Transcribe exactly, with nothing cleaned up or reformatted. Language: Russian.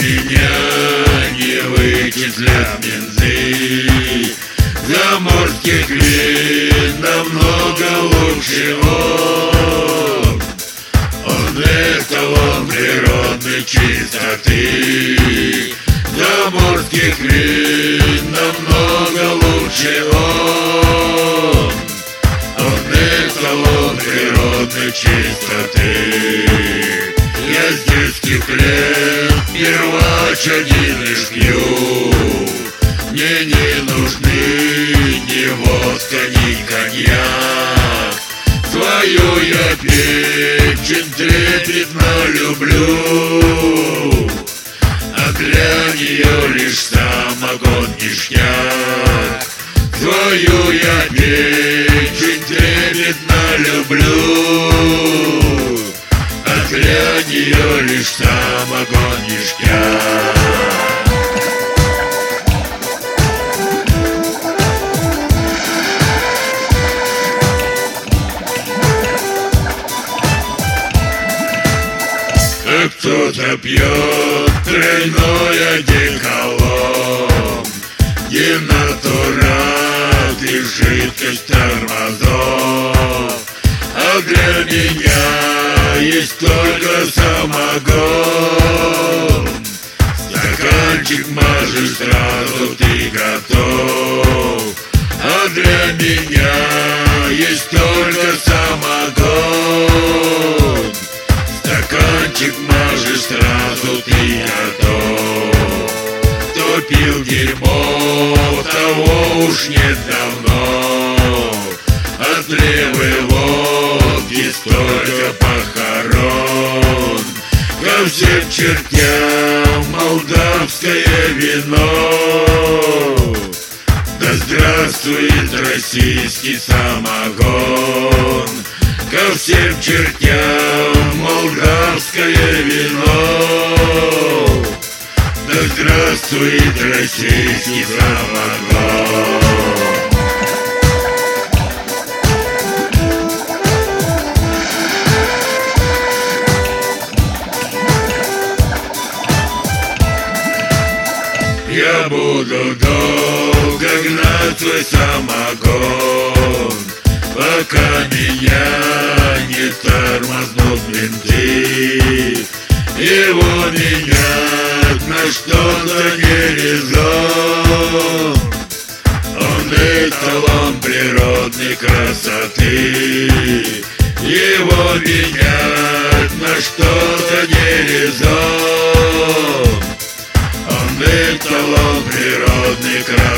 меня не вычислят менты. Заморских вин намного лучше он. Он эталон природной чистоты. Заморских вин намного лучше он. Он эталон природной чистоты. Я с детских лет первач один лишь пью. Мне не нужны ни водка, ни коньяк. Свою я печень трепетно люблю, а для нее лишь сам огонь ништяк. Свою я печень трепетно люблю, а для нее лишь сам огонь ништяк. Кто-то пьет тройной одеколон, где натурат и жидкость тормозов. А для меня есть только самогон. Стаканчик мажешь, сразу ты готов. А для меня есть только самогон. Стаканчик мажешь, сразу ты готов. Кто пил дерьмо, того уж нет давно. От левой водки столько похорон. Ко всем чертям молдавское вино. Да здравствует российский самогон. Ко всем чертям молдавское вино. Да здравствует российский самогон. Я буду долго гнать свой самогон, пока меня не тормознут менты. Его менять на что-то не резон. Он эталон природной красоты. Его менять на что-то не резон. Он эталон природной красоты.